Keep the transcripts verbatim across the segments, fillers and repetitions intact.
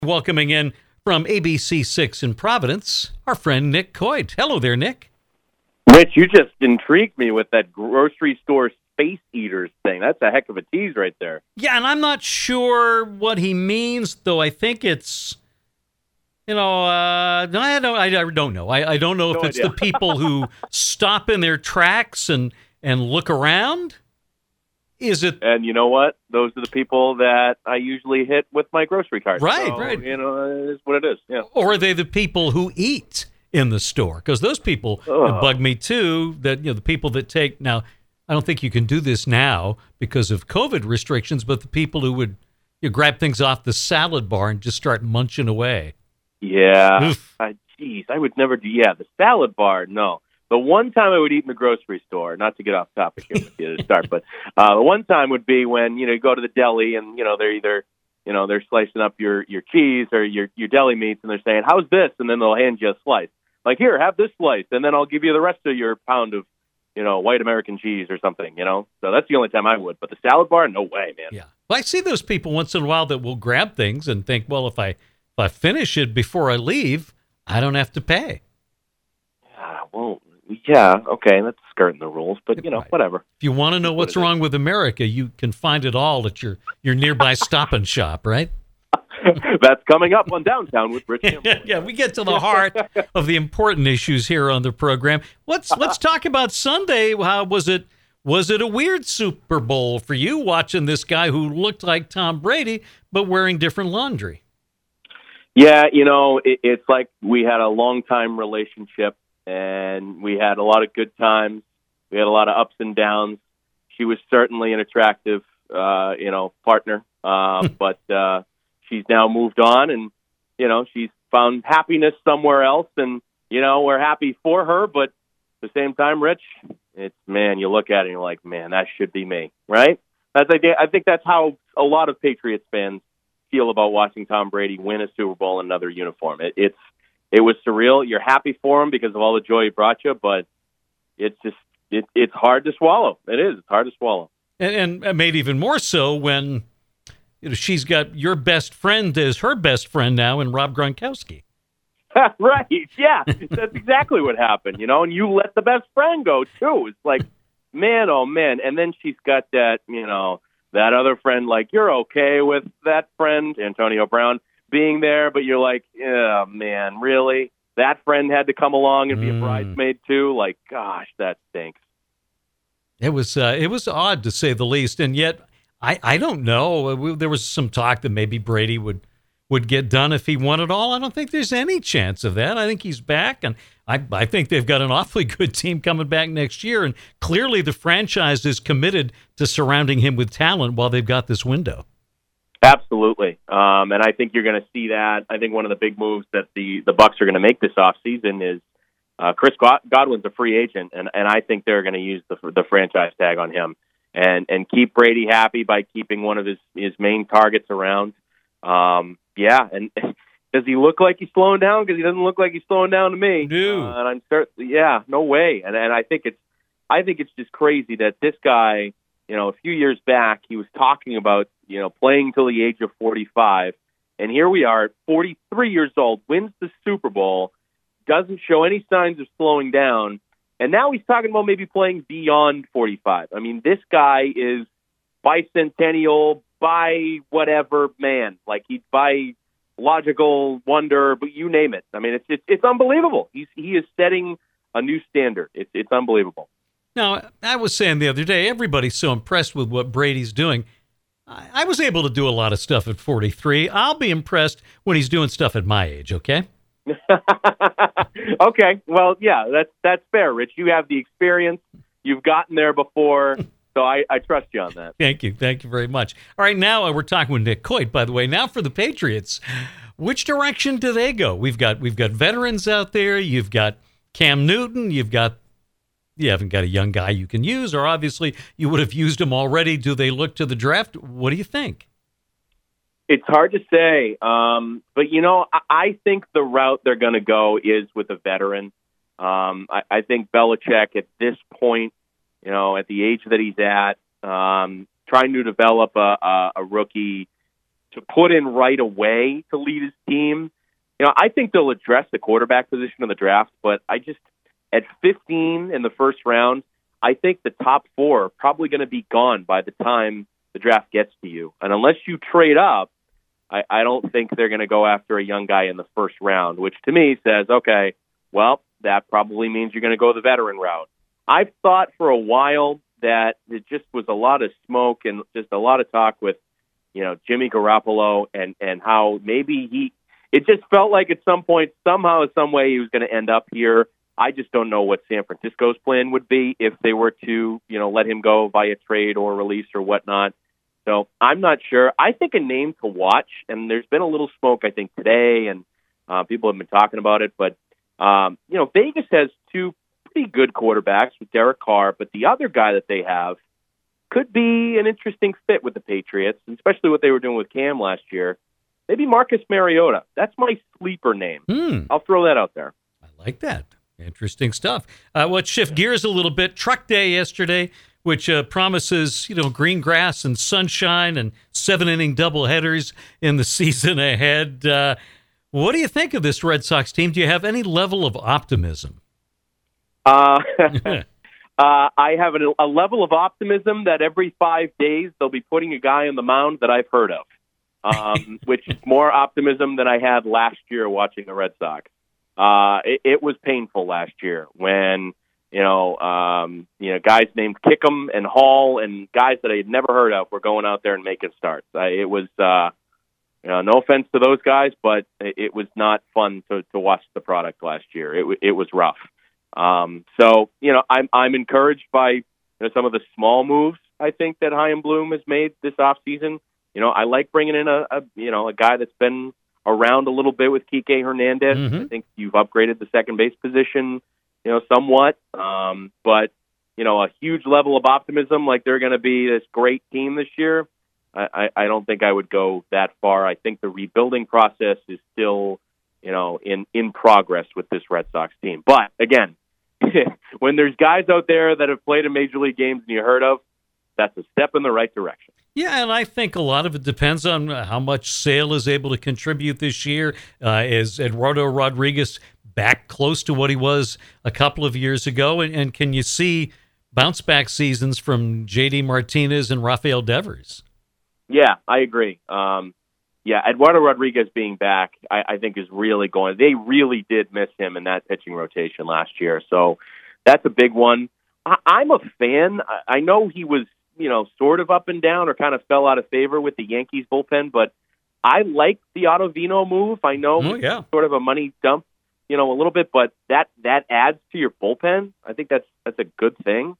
Welcoming in from A B C six in Providence, our friend Nick Coit. Hello there, Nick. Rich, you just intrigued me with that grocery store space eaters thing. That's a heck of a tease right there. Yeah, and I'm not sure what he means, though I think it's, you know, uh, I don't, I don't know. I, I don't know if No it's idea. the people who stop in their tracks and, and look around. Is it? And you know what? Those are the people that I usually hit with my grocery cart. Right, So, right. You know, it is what it is. Yeah. Or are they the people who eat in the store? Because those people Ugh. bug me too. That, you know, the people that take now. I don't think you can do this now because of COVID restrictions. But the people who would you grab things off the salad bar and just start munching away. Yeah. Oof. I, geez, I would never do. Yeah, the salad bar. No. The one time I would eat in the grocery store, not to get off topic here with you to start, but uh, the one time would be when, you know, you go to the deli and, you know, they're either, you know, they're slicing up your, your cheese or your, your deli meats and they're saying, how's this? And then they'll hand you a slice. Like, here, have this slice, and then I'll give you the rest of your pound of, you know, white American cheese or something, you know? So that's the only time I would. But the salad bar, no way, man. Yeah. Well, I see those people once in a while that will grab things and think, well, if I if I finish it before I leave, I don't have to pay. Yeah, well, yeah, okay, that's skirting the rules, but, you know, Right. whatever. If you want to know What what's it is. wrong with America, you can find it all at your, your nearby Stop and Shop, right? That's coming up on Downtown with Rich Campbell. Yeah, we get to the heart of the important issues here on the program. Let's let's talk about Sunday. How was it? Was it a weird Super Bowl for you watching this guy who looked like Tom Brady but wearing different laundry? Yeah, you know, it, it's like we had a long-time relationship, and we had a lot of good times. We had a lot of ups and downs. She was certainly an attractive, uh, you know, partner, uh, but uh, she's now moved on, and, you know, she's found happiness somewhere else, and, you know, we're happy for her, but at the same time, Rich, it's, man, you look at it and you're like, man, that should be me, right? That's, I think that's how a lot of Patriots fans feel about watching Tom Brady win a Super Bowl in another uniform. It, it's it was surreal. You're happy for him because of all the joy he brought you, but it's just it, it's hard to swallow. It is. It's hard to swallow. And, and made even more so when you know she's got your best friend as her best friend now in Rob Gronkowski. Right? Yeah, that's exactly what happened. You know, and you let the best friend go too. It's like, man, oh man. And then she's got that, you know. That other friend, like, you're okay with that friend, Antonio Brown, being there, but you're like, yeah, man, really? That friend had to come along and be a Mm. bridesmaid too? Like, gosh, that stinks. It was uh, it was odd to say the least, and yet I, I don't know. We, there was some talk that maybe Brady would would get done if he won it all. I don't think there's any chance of that. I think he's back, and I I think they've got an awfully good team coming back next year, and clearly the franchise is committed to surrounding him with talent while they've got this window. Absolutely. Um, and I think you're going to see that. I think one of the big moves that the, the Bucs are going to make this offseason is uh, Chris Godwin's a free agent, and, and I think they're going to use the, the franchise tag on him and, and keep Brady happy by keeping one of his, his main targets around. Um, yeah, and does he look like he's slowing down? Because he doesn't look like he's slowing down to me. No. Uh, and I'm certain, yeah, no way. And and I think it's, I think it's just crazy that this guy, you know, a few years back, he was talking about, you know, playing till the age of forty-five, and here we are, at forty-three years old, wins the Super Bowl, doesn't show any signs of slowing down, and now he's talking about maybe playing beyond forty-five. I mean, this guy is bicentennial, by whatever man, like he'd by logical wonder, but you name it. I mean, it's it's, it's unbelievable. He's he is setting a new standard. It's it's unbelievable. Now, I was saying the other day, everybody's so impressed with what Brady's doing. I, I was able to do a lot of stuff at forty-three. I'll be impressed when he's doing stuff at my age, okay? Okay, well, yeah, that's that's fair, Rich. You have the experience. You've gotten there before, so I, I trust you on that. Thank you. Thank you very much. All right, now uh, we're talking with Nick Coit, by the way. Now for the Patriots. Which direction do they go? We've got we've got veterans out there. You've got Cam Newton. You've got you haven't got a young guy you can use, or obviously you would have used him already. Do they look to the draft? What do you think? It's hard to say, um, but, you know, I, I think the route they're going to go is with a veteran. Um, I, I think Belichick at this point, you know, at the age that he's at, um, trying to develop a, a, a rookie to put in right away to lead his team. You know, I think they'll address the quarterback position in the draft, but I just, at fifteen in the first round, I think the top four are probably going to be gone by the time the draft gets to you. And unless you trade up, I, I don't think they're going to go after a young guy in the first round, which to me says, okay, well, that probably means you're going to go the veteran route. I've thought for a while that it just was a lot of smoke and just a lot of talk with, you know, Jimmy Garoppolo and, and how maybe he, it just felt like at some point, somehow, some way he was going to end up here. I just don't know what San Francisco's plan would be if they were to, you know, let him go via trade or release or whatnot. So I'm not sure. I think a name to watch, and there's been a little smoke, I think, today, and uh, people have been talking about it, but, um, you know, Vegas has two pretty good quarterbacks with Derek Carr, but the other guy that they have could be an interesting fit with the Patriots, especially what they were doing with Cam last year. Maybe Marcus Mariota. That's my sleeper name. Hmm. I'll throw that out there. I like that. Interesting stuff. Uh, let's shift gears a little bit. Truck Day yesterday, which uh, promises, you know, green grass and sunshine and seven-inning doubleheaders in the season ahead. Uh, what do you think of this Red Sox team? Do you have any level of optimism? Uh, uh, I have an, a level of optimism that every five days they'll be putting a guy on the mound that I've heard of, um, which is more optimism than I had last year watching the Red Sox. Uh, it, it was painful last year when, you know, um, you know, guys named Kickham and Hall and guys that I had never heard of were going out there and making starts. Uh, it was, uh, you know, no offense to those guys, but it, it was not fun to, to watch the product last year. It, it was rough. Um, so, you know, I'm, I'm encouraged by, you know, some of the small moves I think that Chaim Bloom has made this offseason. You know, I like bringing in a, a you know, a guy that's been around a little bit with Kike Hernandez. Mm-hmm. I think you've upgraded the second base position, you know, somewhat. Um, but, you know, a huge level of optimism, like they're going to be this great team this year. I, I, I don't think I would go that far. I think the rebuilding process is still, you know, in, in progress with this Red Sox team. But again, when there's guys out there that have played in major league games and you heard of, that's a step in the right direction. Yeah, and I think a lot of it depends on how much Sale is able to contribute this year. Uh, is Eduardo Rodriguez back close to what he was a couple of years ago? And, and can you see bounce-back seasons from J D Martinez and Rafael Devers? Yeah, I agree. Um, yeah, Eduardo Rodriguez being back, I, I think is really going. They really did miss him in that pitching rotation last year. So that's a big one. I, I'm a fan. I, I know he was, you know, sort of up and down or kind of fell out of favor with the Yankees bullpen, but I like the Ottavino move. I know oh, yeah. it's sort of a money dump, you know, a little bit, but that, that adds to your bullpen. I think that's, that's a good thing.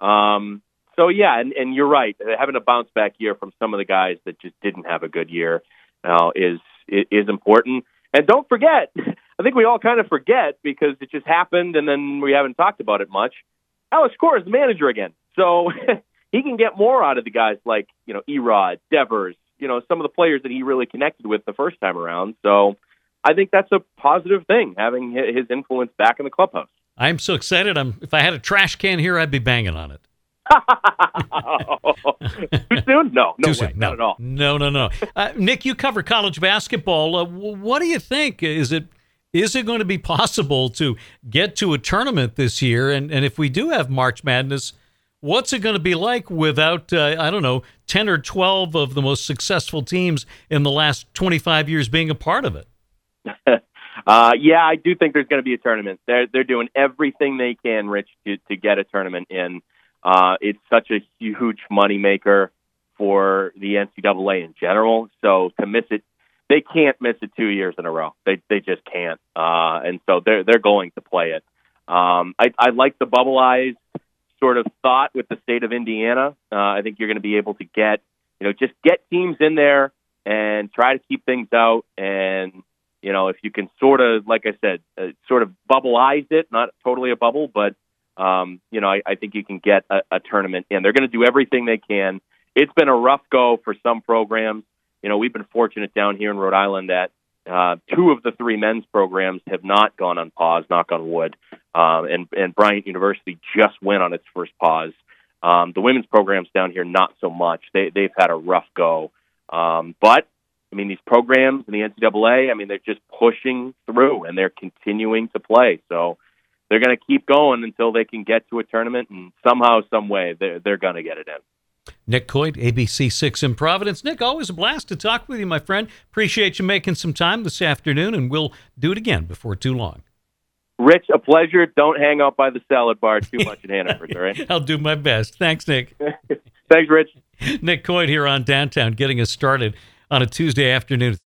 Um, so yeah, and, and you're right. Having a bounce back year from some of the guys that just didn't have a good year uh, is, is important. And don't forget, I think we all kind of forget because it just happened and then we haven't talked about it much. Alex Cora is the manager again. So he can get more out of the guys like, you know, Erod, Devers, you know, some of the players that he really connected with the first time around. So I think that's a positive thing, having his influence back in the clubhouse. I'm so excited. I'm, if I had a trash can here, I'd be banging on it. Too soon? No, no Too way, soon. not No. at all. No, no, no. Uh, Nick, you cover college basketball. Uh, what do you think? Is it is it going to be possible to get to a tournament this year? And, and if we do have March Madness, what's it going to be like without, uh, I don't know, ten or twelve of the most successful teams in the last twenty-five years being a part of it? uh, yeah, I do think there's going to be a tournament. They're they're doing everything they can, Rich, to, to get a tournament in. Uh, it's such a huge moneymaker for the N C double A in general. So to miss it, they can't miss it two years in a row. They they just can't. Uh, and so they're they're going to play it. Um, I, I like the bubbleized sort of thought with the state of Indiana. Uh, I think you're going to be able to get, you know, just get teams in there and try to keep things out. And, you know, if you can sort of, like I said, uh, sort of bubbleize it, not totally a bubble, but, um, you know, I, I think you can get a, a tournament in. They're going to do everything they can. It's been a rough go for some programs. You know, we've been fortunate down here in Rhode Island that uh, two of the three men's programs have not gone on pause, knock on wood. Um, and, and Bryant University just went on its first pause. Um, the women's programs down here, not so much. They, they've had a rough go. Um, but, I mean, these programs in the N C double A, I mean, they're just pushing through and they're continuing to play. So they're going to keep going until they can get to a tournament, and somehow, some way, they're, they're going to get it in. Nick Coit, A B C six in Providence. Nick, always a blast to talk with you, my friend. Appreciate you making some time this afternoon, and we'll do it again before too long. Rich, a pleasure. Don't hang out by the salad bar too much at Hannaford, all right? I'll do my best. Thanks, Nick. Thanks, Rich. Nick Coit here on Downtown, getting us started on a Tuesday afternoon.